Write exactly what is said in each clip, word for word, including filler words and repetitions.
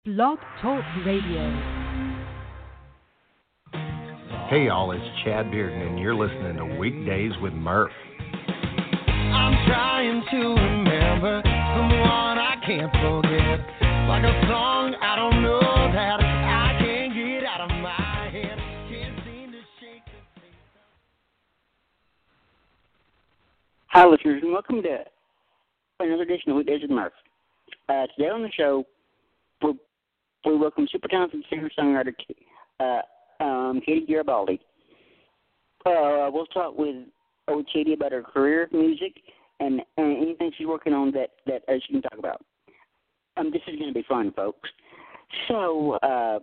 Blog Talk Radio. Hey y'all, it's Chad Bearden, and you're listening to Weekdays with Murph. I'm trying to remember someone I can't forget, like a song I don't know that I can't get out of my head. Can't seem to shake the face. Hi, listeners, and welcome to another edition of Weekdays with Murph. Uh, today on the show, we we welcome super talented singer-songwriter uh, um, Katie Garibaldi. Uh, we'll talk with old Katie about her career, music, and, and anything she's working on that, that uh, she can talk about. Um, this is going to be fun, folks. So, uh,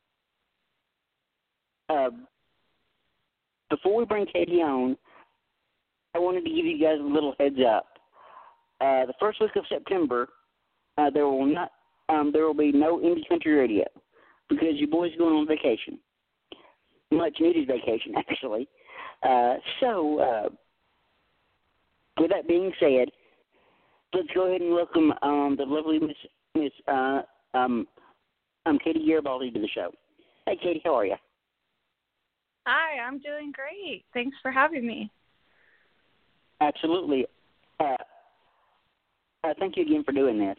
uh, before we bring Katie on, I wanted to give you guys a little heads up. Uh, the first week of September, uh, there will not um, there will be no indie country radio because your boy's going on vacation, much needed vacation actually. Uh, so, uh, with that being said, let's go ahead and welcome um, the lovely Miss Miss uh, um, um, Katie Garibaldi to the show. Hey, Katie, how are you? Hi, I'm doing great. Thanks for having me. Absolutely. Uh, uh, thank you again for doing this.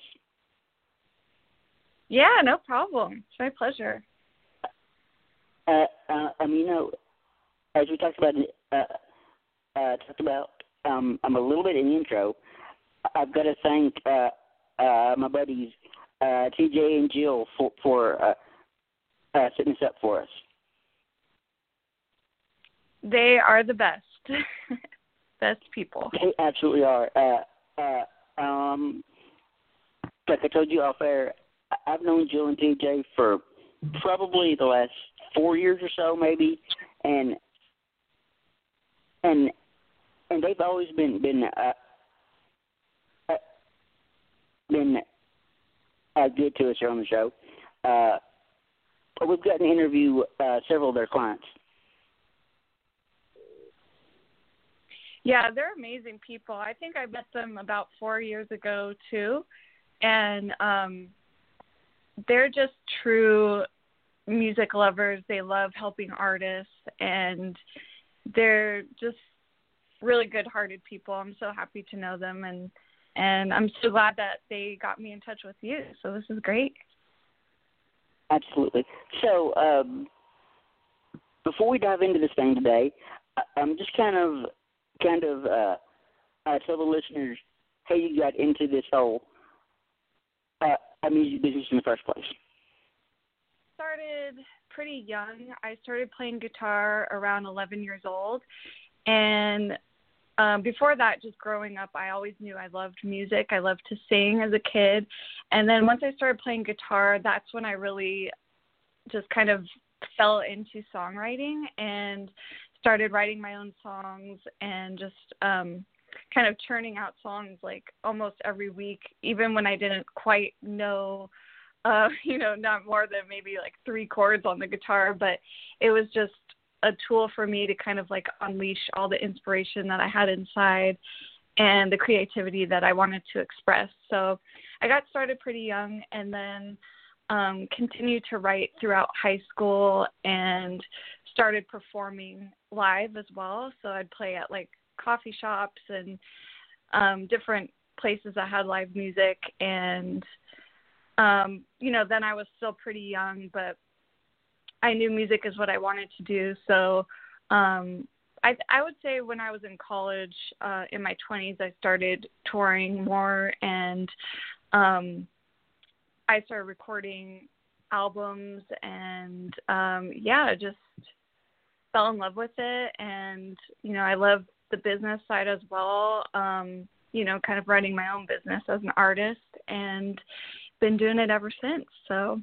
Yeah, no problem. It's my pleasure. Uh, uh, um, you know, as we talked about, uh, uh, talked about, um, I'm a little bit in the intro. I've got to thank uh, uh, my buddies uh, T J and Jill for, for uh, uh, setting this up for us. They are the best, best people. They absolutely are. Uh, uh, um, like I told you off air, I've known Jill and T J for probably the last four years or so, maybe, and and and they've always been been uh, uh, been uh, good to us here on the show. Uh, we've gotten to interview uh, several of their clients. Yeah, they're amazing people. I think I met them about four years ago too, and um, they're just true music lovers. They love helping artists, and they're just really good-hearted people. I'm so happy to know them, and and I'm so glad that they got me in touch with you. So this is great. Absolutely. So um, before we dive into this thing today, I'm just kind of kind of uh, uh, tell the listeners how you got into this whole uh, music business in the first place. Started pretty young. I started playing guitar around eleven years old, and um, before that, just growing up, I always knew I loved music. I loved to sing as a kid, and then once I started playing guitar, that's when I really just kind of fell into songwriting and started writing my own songs and just um, kind of churning out songs like almost every week, even when I didn't quite know, uh, you know, not more than maybe like three chords on the guitar, but it was just a tool for me to kind of like unleash all the inspiration that I had inside and the creativity that I wanted to express. So I got started pretty young and then um, continued to write throughout high school and started performing live as well. So I'd play at like coffee shops and um, different places that had live music. And, um, you know, then I was still pretty young, but I knew music is what I wanted to do. So um, I, I would say when I was in college, uh, in my twenties, I started touring more and um, I started recording albums and, um, yeah, just fell in love with it. And, you know, I love the business side as well, um, you know, kind of running my own business as an artist and been doing it ever since. So.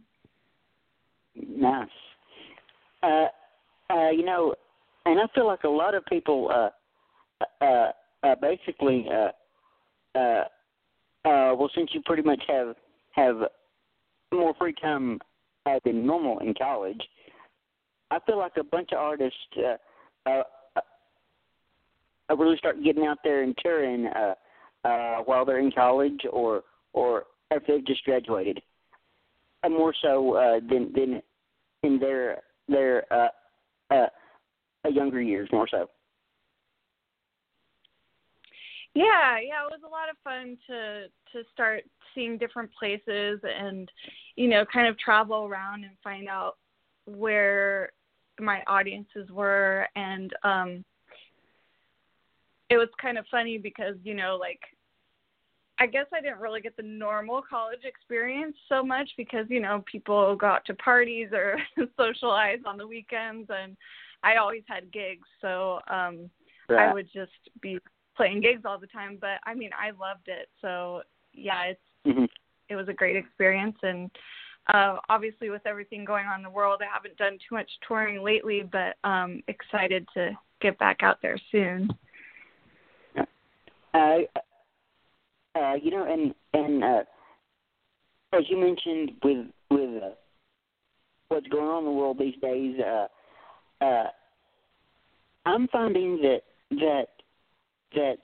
Nice. Uh, uh, you know, and I feel like a lot of people uh, uh, uh, basically, uh, uh, uh, well, since you pretty much have have more free time uh, than normal in college, I feel like a bunch of artists uh, uh, uh, really start getting out there and touring uh, uh, while they're in college or or if they've just graduated. uh, more so uh, than than in their their uh, uh, uh, younger years, more so. Yeah, yeah, it was a lot of fun to to start seeing different places and, you know, kind of travel around and find out where my audiences were. And um, it was kind of funny because, you know, like, I guess I didn't really get the normal college experience so much because, you know, people go out to parties or socialize on the weekends, and I always had gigs. So um, Right. I would just be playing gigs all the time. But, I mean, I loved it. So, yeah, it's Mm-hmm. it was a great experience. And uh, obviously with everything going on in the world, I haven't done too much touring lately, but um, excited to get back out there soon. Uh, uh, you know, and and uh, as you mentioned, with with uh, what's going on in the world these days, uh, uh, I'm finding that that that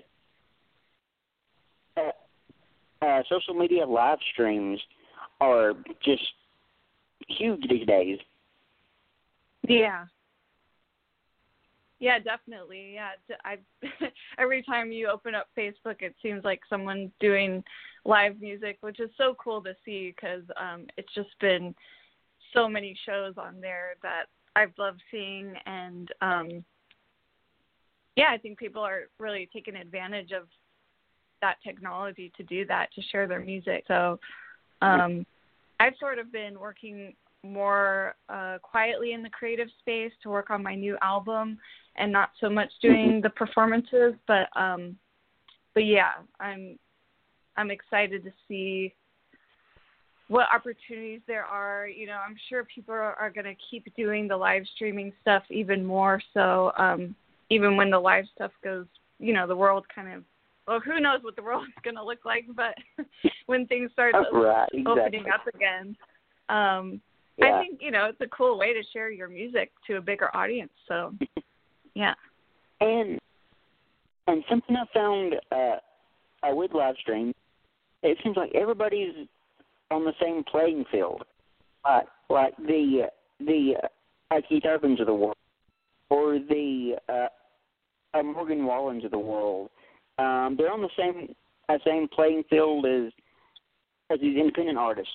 uh, uh, social media live streams are just huge these days. Yeah. Yeah, definitely. Yeah, I every time you open up Facebook, it seems like someone's doing live music, which is so cool to see because um, it's just been so many shows on there that I've loved seeing, and um, yeah, I think people are really taking advantage of that technology to do that, to share their music. So um, I've sort of been working more uh, quietly in the creative space to work on my new album, and not so much doing the performances, but um, but yeah, I'm I'm excited to see what opportunities there are. You know, I'm sure people are, are going to keep doing the live streaming stuff even more. So um, even when the live stuff goes, you know, the world kind of, well, who knows what the world is going to look like, but when things start Right, exactly. opening up again, um, Yeah. I think, you know, it's a cool way to share your music to a bigger audience. So, yeah. And and something I found uh, uh, with live stream, it seems like everybody's on the same playing field. Like like the uh, the uh, uh, Keith Urbans of the world, or the uh, uh, Morgan Wallens of the world. Um, they're on the same uh, same playing field as as these independent artists.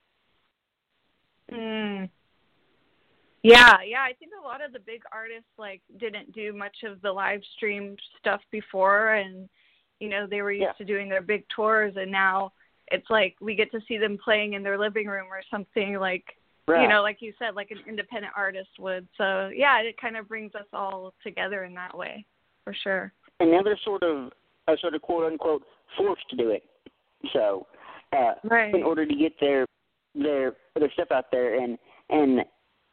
Mm. Yeah, yeah. I think a lot of the big artists like didn't do much of the live stream stuff before, and you know they were used Yeah. to doing their big tours, and now it's like we get to see them playing in their living room or something, like Right. you know, like you said, like an independent artist would. So yeah, it kind of brings us all together in that way, for sure. And now they're sort of uh, sort of quote unquote forced to do it. So uh, Right. in order to get their their their stuff out there, and and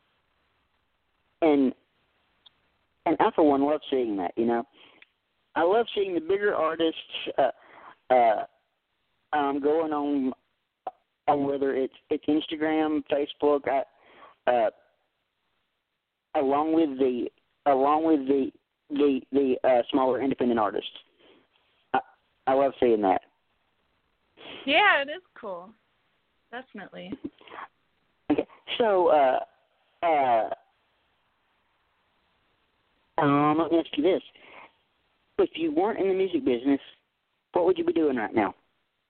and and I for one love seeing that. You know, I love seeing the bigger artists uh, uh, um, going on on whether it's it's Instagram, Facebook, I, uh, along with the along with the the the uh, smaller independent artists. I, I love seeing that. Yeah, it is cool. Definitely. Okay, so uh, uh, um, let me ask you this: if you weren't in the music business, what would you be doing right now?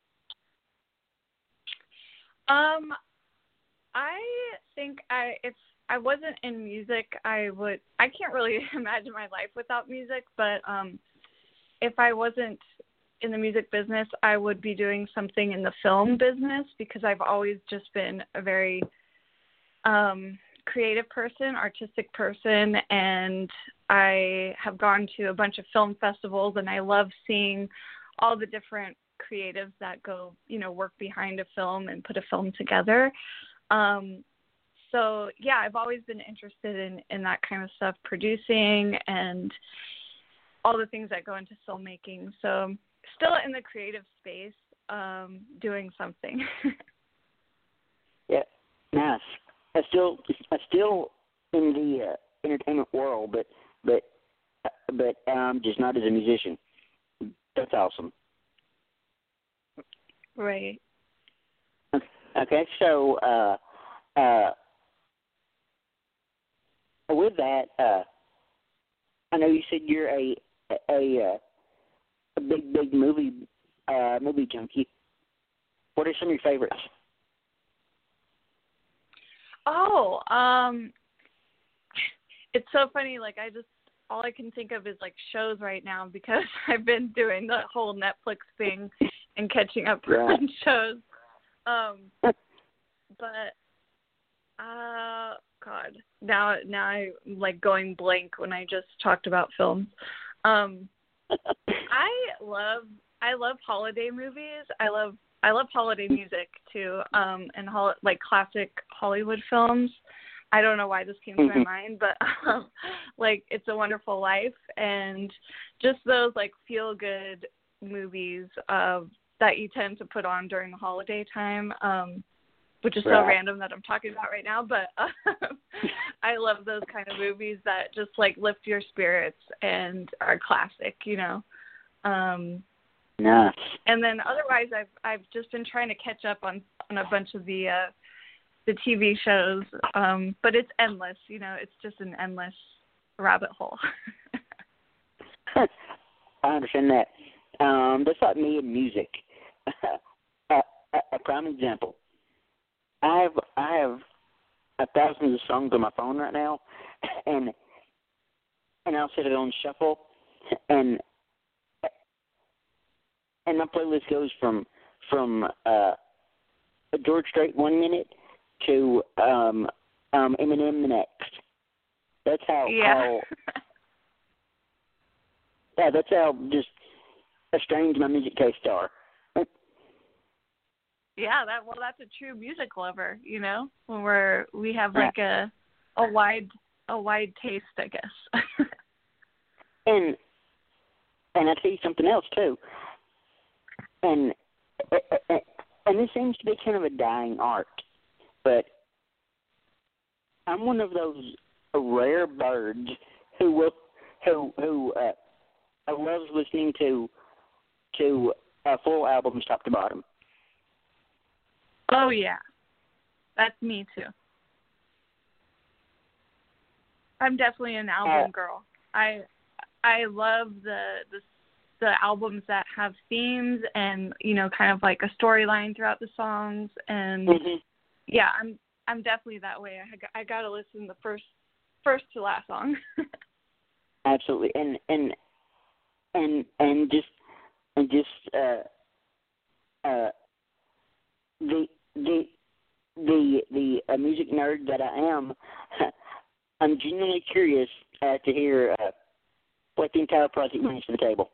Um, I think I if I wasn't in music, I would. I can't really imagine my life without music. But um, if I wasn't in the music business, I would be doing something in the film business because I've always just been a very um, creative person, artistic person, and I have gone to a bunch of film festivals, and I love seeing all the different creatives that go, you know, work behind a film and put a film together. Um, so, yeah, I've always been interested in, in that kind of stuff, producing and all the things that go into filmmaking. So still in the creative space, um, doing something. Yeah, nice. I still, I still in the uh, entertainment world, but but but um, just not as a musician. That's awesome. Right. Okay, so uh, uh, with that, uh, I know you said you're a a a, a big big movie uh, movie junkie. What are some of your favorites? Oh, um, it's so funny. Like I just all I can think of is like shows right now because I've been doing the whole Netflix thing and catching up Yeah. on shows. Um, but uh, God, now now I'm like going blank when I just talked about films. Um, I love I love holiday movies. I love I love holiday music too, um, and hol- like classic Hollywood films. I don't know why this came to my Mhm. mind, but um, like It's a Wonderful Life and just those like feel good movies uh, that you tend to put on during the holiday time, um, which is so Right. random that I'm talking about right now. But um, I love those kind of movies that just like lift your spirits and are classic, you know. Um, Nice. and then otherwise, I've I've just been trying to catch up on, on a bunch of the uh, the T V shows, um, but it's endless. You know, it's just an endless rabbit hole. I understand that. Um, that's like me in music. a, a, a prime example. I have I have a thousands of songs on my phone right now, and and I'll set it on shuffle, and and my playlist goes from from uh, George Strait one minute to um, um, Eminem the next. That's how yeah. how yeah, that's how just estranged my music tastes are. Yeah, that well, that's a true music lover, you know, when we're we have like a a wide a wide taste, I guess. and and I tell you something else too. And and this seems to be kind of a dying art, but I'm one of those rare birds who will who who uh, loves listening to to uh, full albums top to bottom. Oh yeah, that's me too. I'm definitely an album Uh, girl. I I love the the the albums that have themes and, you know, kind of like a storyline throughout the songs. And mm-hmm. yeah, I'm I'm definitely that way. I got, I got to listen the first first to last song. Absolutely, and and and and just and just uh, uh, the the the the uh, music nerd that I am, I'm genuinely curious uh, to hear uh, what the entire project brings to the table.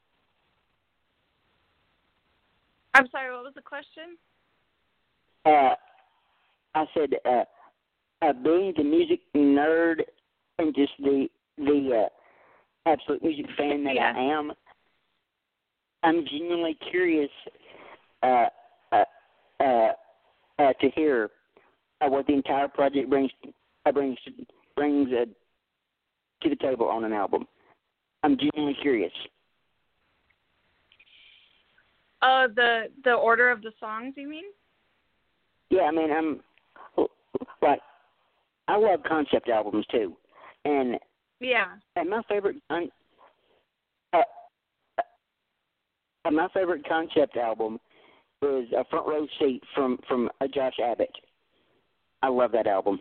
I'm sorry, what was the question? Uh, I said, uh, uh, being the music nerd and just the the uh, absolute music fan that Yeah. I am, I'm genuinely curious uh, uh, uh, uh, to hear uh, what the entire project brings uh, brings brings uh, to the table on an album. I'm genuinely curious. Uh, the the order of the songs, you mean? Yeah, I mean, I'm like, I love concept albums too, and Yeah. and my favorite con- uh, uh, my favorite concept album is a Front Row Seat from from uh, Josh Abbott. I love that album.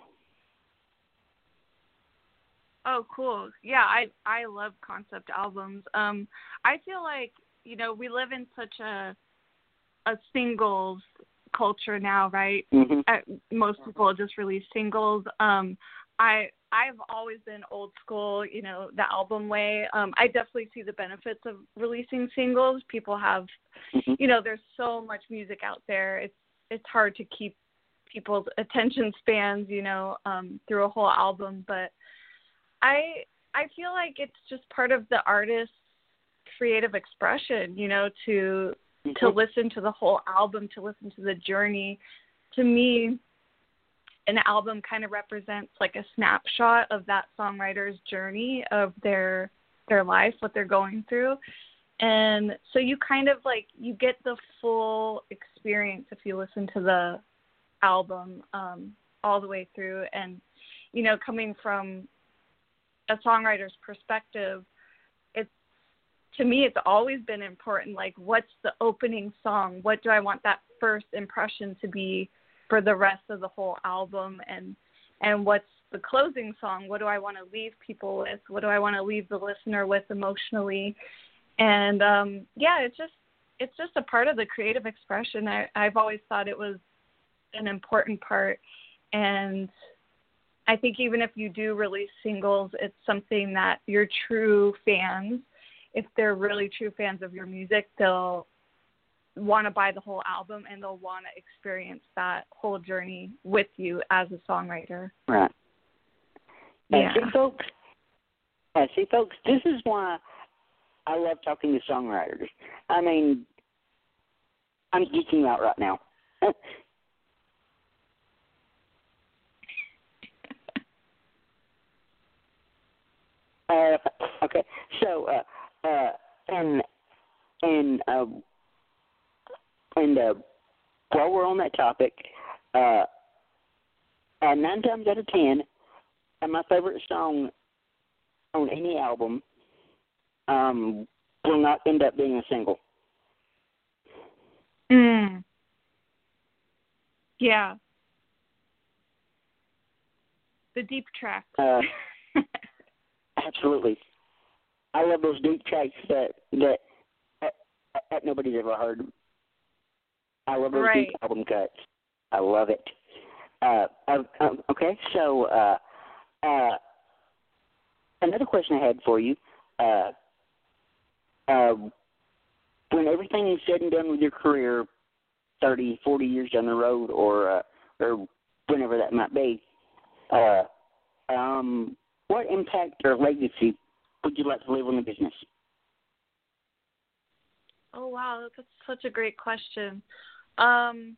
Oh, cool. Yeah, I I love concept albums. Um, I feel like, you know, we live in such a a singles culture now, right? Mm-hmm. Uh, most people just release singles. Um, I I've always been old school, you know, the album way. Um, I definitely see the benefits of releasing singles. People have, Mm-hmm. you know, there's so much music out there. It's it's hard to keep people's attention spans, you know, um, through a whole album. But I I feel like it's just part of the artist's creative expression, you know, to Mm-hmm. to listen to the whole album, to listen to the journey. To me, an album kind of represents like a snapshot of that songwriter's journey of their their life, what they're going through. And so you kind of like, you get the full experience if you listen to the album. Um, all the way through. And, you know, coming from a songwriter's perspective, it's, to me, it's always been important. Like, what's the opening song? What do I want that first impression to be for the rest of the whole album? And, and what's the closing song? What do I want to leave people with? What do I want to leave the listener with emotionally? And, um, yeah, it's just, it's just a part of the creative expression. I, I've always thought it was an important part. And I think even if you do release singles, it's something that your true fans, if they're really true fans of your music, they'll want to buy the whole album and they'll want to experience that whole journey with you as a songwriter. Right. Yeah. Uh, see, folks, uh, see, folks, this is why I love talking to songwriters. I mean, I'm geeking out right now. uh, okay, so, uh, uh, and, and, uh, and, uh, while we're on that topic, uh, uh, nine times out of ten, uh, my favorite song on any album um, will not end up being a single. Mm. Yeah. The deep tracks. Uh, absolutely. I love those deep tracks that that, that, that nobody's ever heard. I love those Right. deep album cuts. I love it. Uh, um, okay, so uh, uh, another question I had for you. Uh, uh, when everything is said and done with your career, thirty, forty years down the road, or uh, or whenever that might be, uh, um, what impact or legacy would you like to leave on the business? Oh, wow, that's such a great question. Um,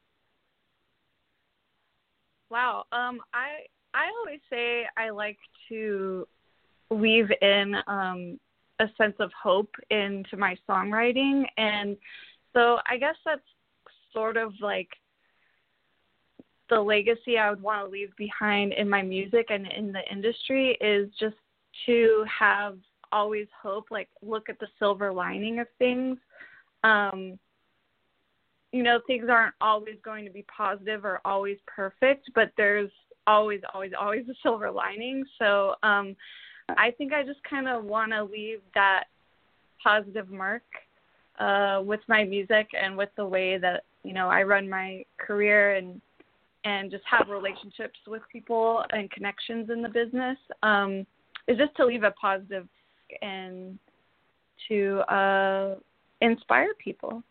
wow, um, I I always say I like to weave in um, a sense of hope into my songwriting, and so I guess that's sort of like the legacy I would want to leave behind in my music and in the industry is just to have always hope, like look at the silver lining of things. Um, you know, things aren't always going to be positive or always perfect, but there's always, always, always a silver lining. So um, I think I just kind of want to leave that positive mark uh, with my music and with the way that, you know, I run my career and and just have relationships with people and connections in the business, um, is just to leave a positive and to uh, inspire people.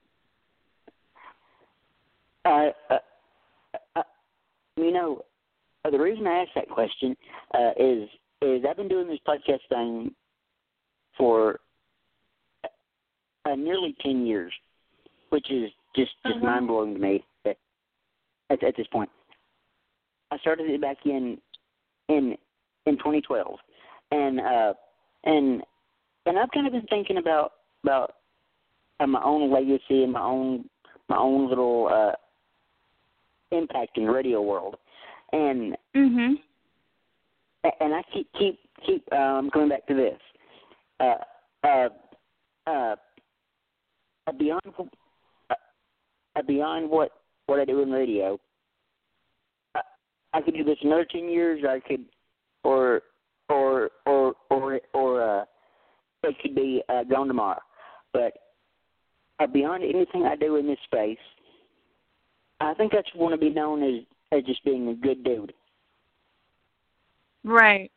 Uh, uh, uh, you know, uh, the reason I asked that question uh, is is I've been doing this podcast thing for uh, nearly ten years, which is just, just Uh-huh. mind-blowing to me at, at, at this point. I started it back in in in twenty twelve, and uh, and and I've kind of been thinking about about uh, my own legacy and my own my own little uh, impact in the radio world, and Mhm. and I keep keep keep um, coming back to this. Uh, uh, uh, beyond uh, beyond what, what I do in radio, I, I could do this another ten years. I could, or or or or or uh, it could be uh, gone tomorrow. But uh, beyond anything I do in this space, I think I just want to be known as as just being a good dude. Right.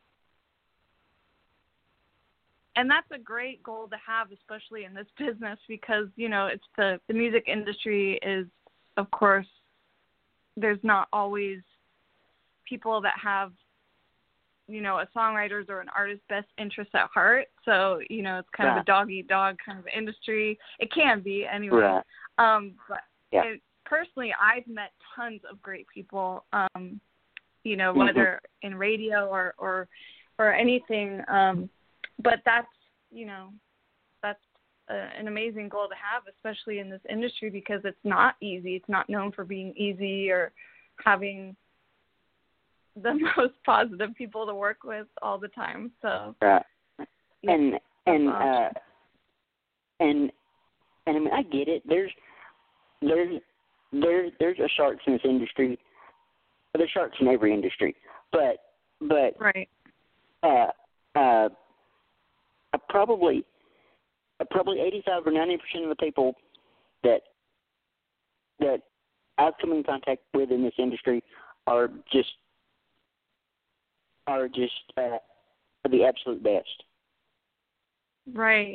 And that's a great goal to have, especially in this business, because, you know, it's the, the music industry is, of course, there's not always people that have, you know, a songwriter's or an artist's best interest at heart. So, you know, it's kind Right. of a dog-eat-dog kind of industry. It can be anyway. Right. Um, but Yeah. it, personally, I've met tons of great people, um, you know, Mhm. whether in radio or, or, or anything. Um, but that's, you know, that's a, an amazing goal to have, especially in this industry, because it's not easy. It's not known for being easy or, having the most positive people to work with all the time. So right, yeah, and and awesome. uh, and and I mean I get it. There's there's there's there's a sharks in this industry. There's sharks in every industry, but but right. Uh, uh, uh, probably uh, probably eighty-five or ninety percent of the people that that I've come in contact with in this industry are just are just uh, the absolute best. Right.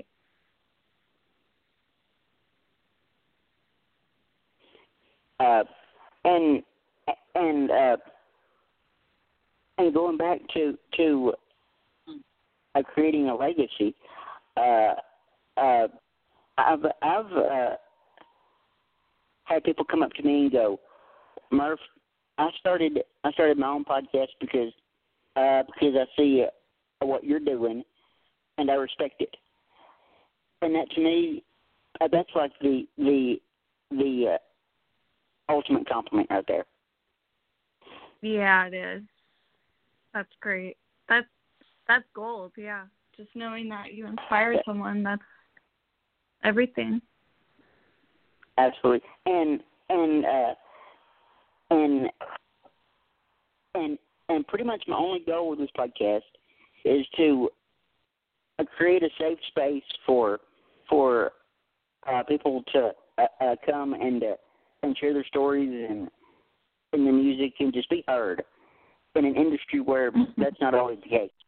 Uh, and and uh, and going back to to uh, creating a legacy, uh, uh, I've I've uh, had people come up to me and go, Murph, I started I started my own podcast because uh, because I see uh, what you're doing and I respect it, and that to me uh, that's like the the the uh, ultimate compliment right there. Yeah, it is. That's great. That's that's gold. Yeah, just knowing that you inspire Yeah. someone, that's everything. Absolutely, and and uh, and and and pretty much my only goal with this podcast is to uh, create a safe space for for uh, people to uh, uh, come and uh, and share their stories and and the music and just be heard in an industry where that's not always the case.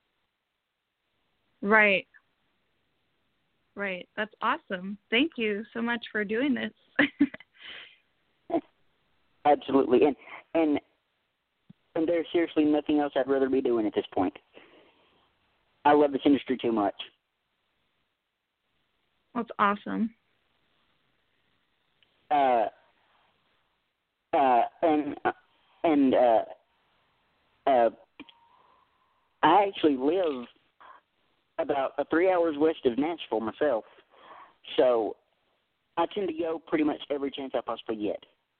Right. Right. That's awesome. Thank you so much for doing this. Absolutely, and and and there's seriously nothing else I'd rather be doing at this point. I love this industry too much. That's awesome. Uh, uh, and and uh, uh, I actually live about uh, three hours west of Nashville myself, so I tend to go pretty much every chance I possibly get.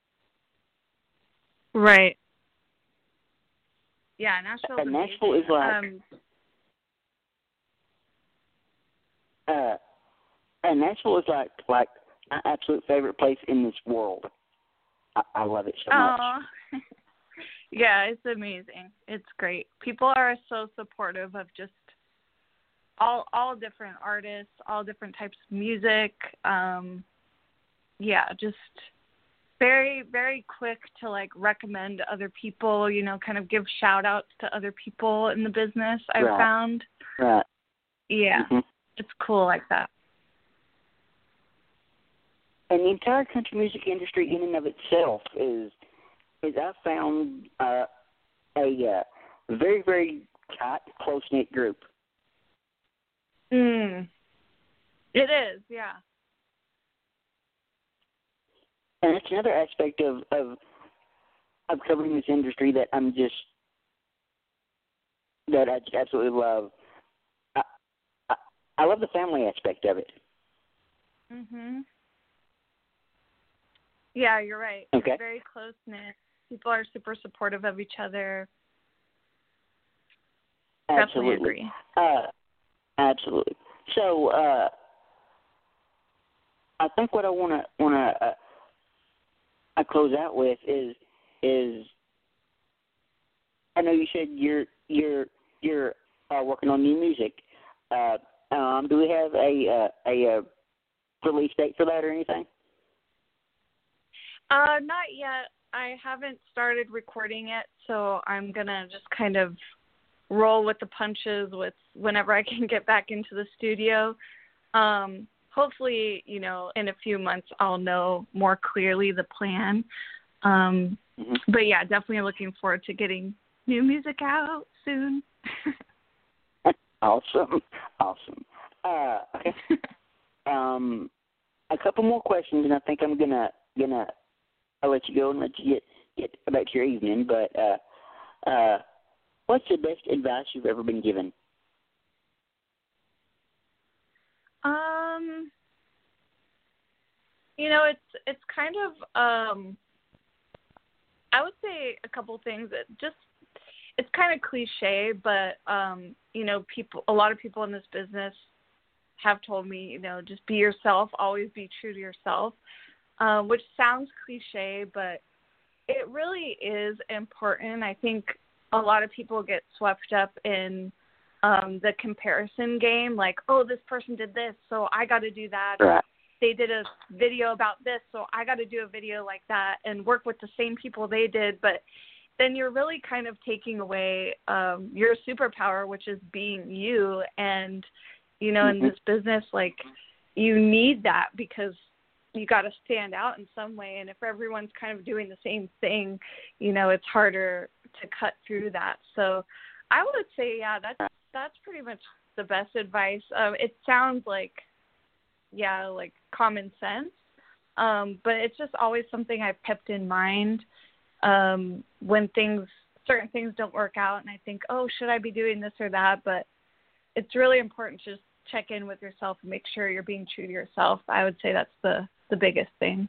Right. Yeah, Nashville's Uh, amazing. Nashville is like um, uh, and Nashville is like like my absolute favorite place in this world. I, I love it so much. oh. Yeah, it's amazing. It's great. People are so supportive of just all all different artists, all different types of music. Um, yeah, just very, very quick to like recommend other people, you know, kind of give shout outs to other people in the business, I've Right. found. Right. Yeah. Mm-hmm. It's cool like that. And the entire country music industry in and of itself is is I found uh, a uh, very, very tight, close-knit group. Mm. It is, yeah. And that's another aspect of, of of covering this industry that I'm just that I just absolutely love. I, I, I love the family aspect of it. Mhm. Yeah, you're right. Okay. It's very close knit. People are super supportive of each other. Definitely Absolutely. agree. Uh, absolutely. So uh, I think what I want to want to uh, I close out with is is I know you said you're you're you're uh, working on new music. Uh, um, do we have a uh, a, a release date for that or anything? Uh, not yet. I haven't started recording it, so I'm gonna just kind of roll with the punches with whenever I can get back into the studio. Um, hopefully, you know, in a few months I'll know more clearly the plan. Um, Mm-hmm. but yeah, definitely looking forward to getting new music out soon. Awesome, awesome. Uh, okay. um, a couple more questions, and I think I'm gonna gonna I'll let you go and let you get get back to your evening. But uh, uh, what's the best advice you've ever been given? Um, you know, it's it's kind of um, I would say a couple things that just, it's kind of cliche, but, um, you know, people, a lot of people in this business have told me, you know, just be yourself, always be true to yourself, um, which sounds cliche, but it really is important. I think a lot of people get swept up in um, the comparison game, like, oh, this person did this, so I got to do that. Right. They did a video about this, so I got to do a video like that and work with the same people they did. But then you're really kind of taking away um, your superpower, which is being you. And, you know, mm-hmm. in this business, like, you need that because you got to stand out in some way. And if everyone's kind of doing the same thing, you know, it's harder to cut through that. So I would say, yeah, that's, that's pretty much the best advice. Um, it sounds like, yeah, like common sense. Um, but it's just always something I've kept in mind um, when things, certain things don't work out and I think, oh, should I be doing this or that? But it's really important to just check in with yourself and make sure you're being true to yourself. I would say that's the, the biggest thing.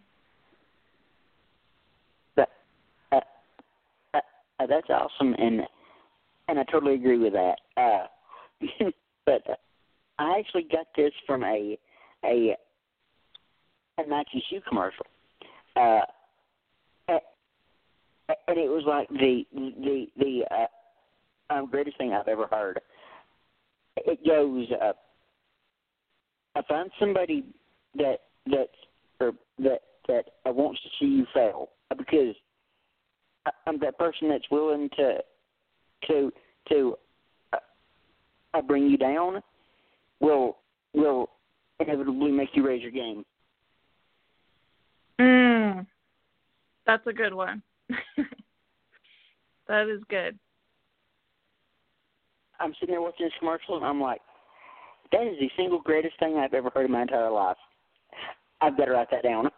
That, uh, uh, uh, that's awesome. And, and I totally agree with that. Uh, but I actually got this from a, a a Nike shoe commercial, uh, and it was like the the the uh, um, greatest thing I've ever heard. It goes, uh, I find somebody that that or that that wants to see you fail because I'm that person that's willing to to to uh, bring you down. Will will inevitably make you raise your game. Mm, that's a good one. That is good. I'm sitting there watching this commercial, and I'm like, that is the single greatest thing I've ever heard in my entire life. I've got to write that down.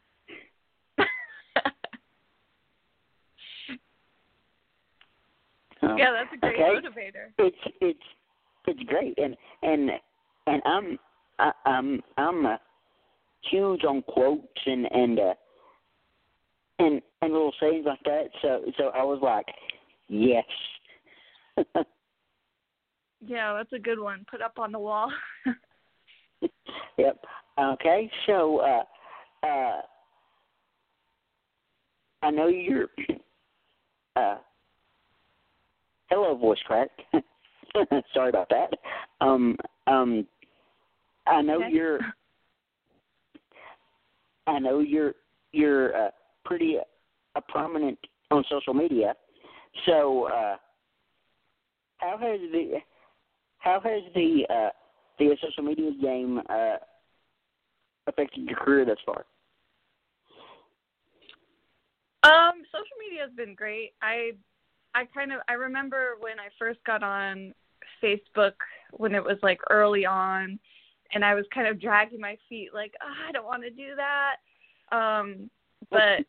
um, yeah, that's a great okay. motivator. It's it's it's great, and and and I'm I, I'm I'm uh, huge on quotes and and uh, and and little sayings like that. So so I was like, yes. Yeah, that's a good one. Put up on the wall. Yep. Okay. So uh, uh, I know you're. Uh, hello, voice crack. Sorry about that. Um um. I know okay. you're. I know you're you're uh, pretty uh, prominent on social media. So, uh, how has the how has the uh, the social media game uh, affected your career thus far? Um, social media has been great. I I kind of I remember when I first got on Facebook when it was like early on. And I was kind of dragging my feet like, oh, I don't want to do that. Um, but,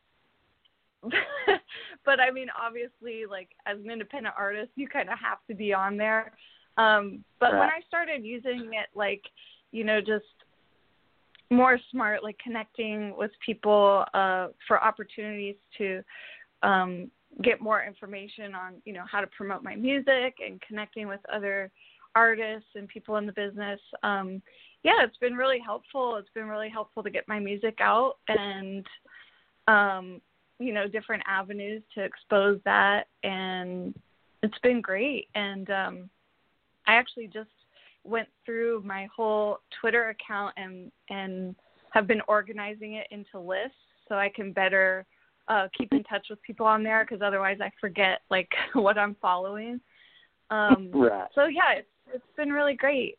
but I mean, obviously, like, as an independent artist, you kind of have to be on there. Um, but right. when I started using it, like, you know, just more smart, like connecting with people uh, for opportunities to um, get more information on, you know, how to promote my music and connecting with other artists and people in the business. Um, yeah, it's been really helpful. It's been really helpful to get my music out and, um, you know, different avenues to expose that. And it's been great. And um, I actually just went through my whole Twitter account and, and have been organizing it into lists so I can better uh, keep in touch with people on there because otherwise I forget, like, what I'm following. Um, right. So, yeah, it's, it's been really great.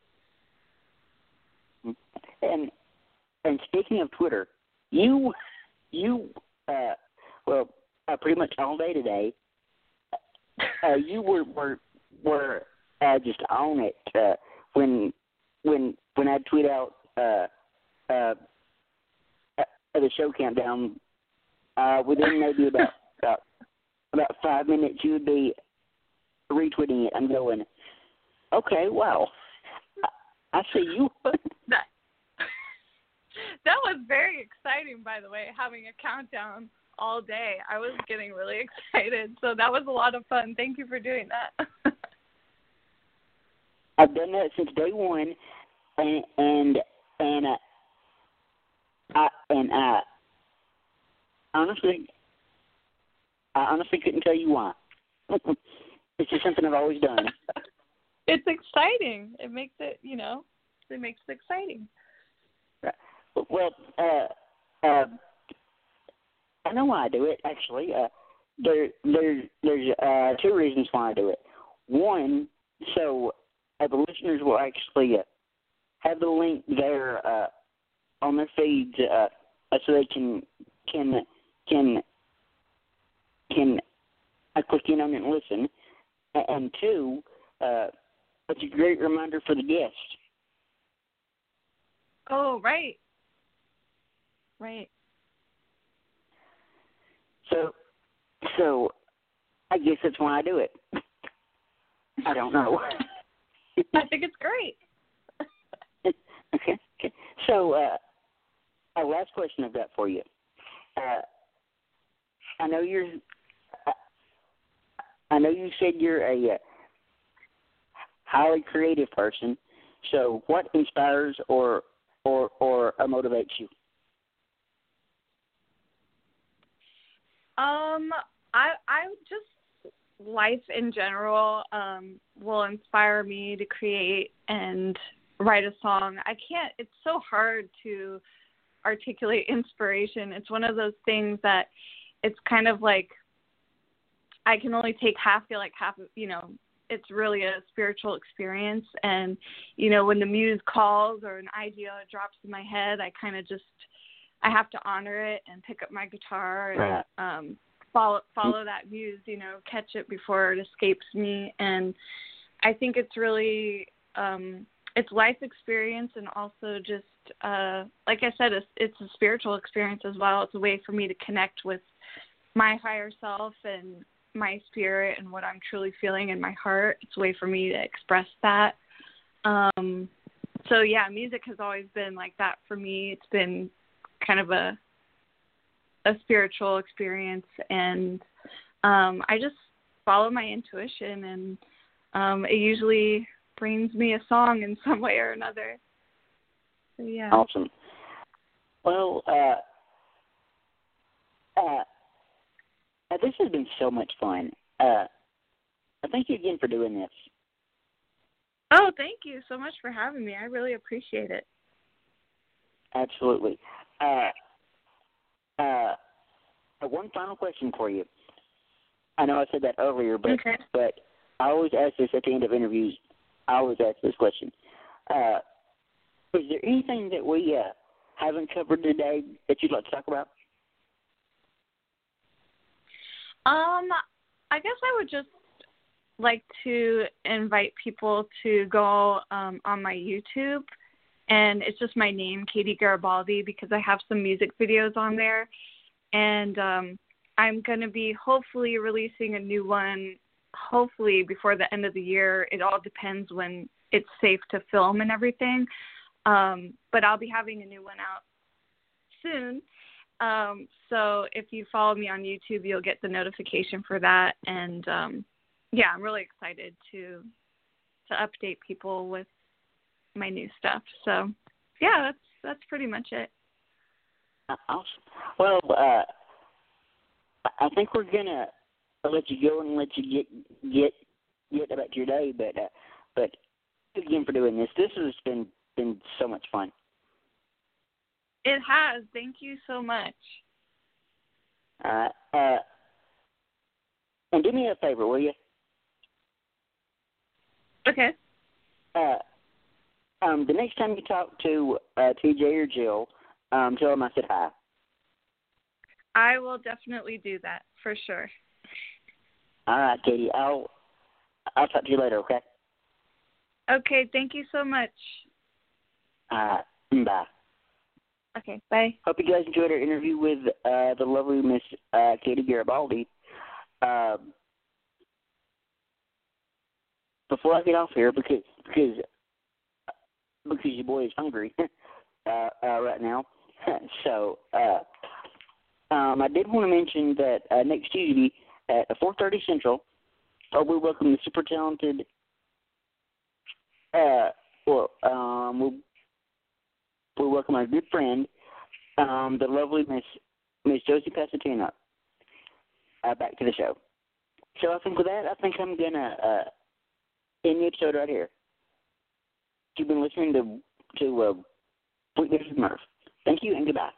And and speaking of Twitter, you you uh, well uh, pretty much all day today, uh, you were were were uh, just on it uh, when when when I tweet out uh, uh, uh, the show countdown. Uh, within maybe about, about about five minutes, you would be retweeting it. I'm going, okay, wow. I see you. that, that was very exciting, by the way, having a countdown all day. I was getting really excited. So that was a lot of fun. Thank you for doing that. I've done that since day one, and and and uh, I and I honestly, I honestly couldn't tell you why. It's just something I've always done. It's exciting. It makes it, you know, it makes it exciting. Right. Well, uh, uh, I know why I do it. Actually, uh, there, there, there's uh, two reasons why I do it. One, so uh, the listeners will actually uh, have the link there uh, on their feeds, uh, so they can can can can uh, click in on it and listen. And two, uh, it's a great reminder for the guest. Oh, right. Right. So, so I guess that's why I do it. I don't know. I think it's great. okay. Okay. So, uh, a last question I've got for you. Uh, I know you're. Uh, I know you said you're a uh, highly creative person. So, what inspires or or or uh, motivates you? Um, I I just life in general um will inspire me to create and write a song. I can't. It's so hard to articulate inspiration. It's one of those things that it's kind of like I can only take half. Feel like half. Of, you know, it's really a spiritual experience. And you know, when the muse calls or an idea drops in my head, I kind of just I have to honor it and pick up my guitar and Right. um, follow follow that muse, you know, catch it before it escapes me. And I think it's really um, it's life experience and also just uh, like I said, it's, it's a spiritual experience as well. It's a way for me to connect with my higher self and my spirit and what I'm truly feeling in my heart. It's a way for me to express that. Um, so yeah, music has always been like that for me. It's been kind of a a spiritual experience, and um, I just follow my intuition, and um, it usually brings me a song in some way or another. So, yeah. Awesome. Well, uh, uh, uh, this has been so much fun. Uh, thank you again for doing this. Oh, thank you so much for having me. I really appreciate it. Absolutely. Uh, uh, one final question for you. I know I said that earlier, but Okay. but I always ask this at the end of interviews. I always ask this question. Uh, is there anything that we uh, haven't covered today that you'd like to talk about? Um, I guess I would just like to invite people to go um, on my YouTube. And it's just my name, Katie Garibaldi, because I have some music videos on there. And um, I'm going to be hopefully releasing a new one, hopefully before the end of the year. It all depends when it's safe to film and everything. Um, but I'll be having a new one out soon. Um, so if you follow me on YouTube, you'll get the notification for that. And, um, yeah, I'm really excited to to update people with my new stuff. So yeah, that's that's pretty much it. Awesome. Well, uh, I think we're gonna let you go and let you get get get about your day. But uh, but thank you again for doing this. This has been been so much fun. It has. Thank you so much. Uh, uh, and do me a favor, will you? Okay. Uh, um, the next time you talk to uh, T J or Jill, um, tell them I said hi. I will definitely do that for sure. All right, Katie. I'll I'll talk to you later. Okay. Okay. Thank you so much. All right. Bye. Okay. Bye. Hope you guys enjoyed our interview with uh, the lovely Miss uh, Katie Garibaldi. Uh, before I get off here, because because because your boy is hungry uh, uh, right now, so uh, um, I did want to mention that uh, next Tuesday at four thirty Central, uh, we welcome the super talented, uh, well, um, we'll, we welcome our good friend, um, the lovely Miss Miss Josie Pasatino, uh, back to the show. So I think with that, I think I'm going to uh, end the episode right here. You've been listening to, to uh, Weekdays with Murph. Thank you and goodbye.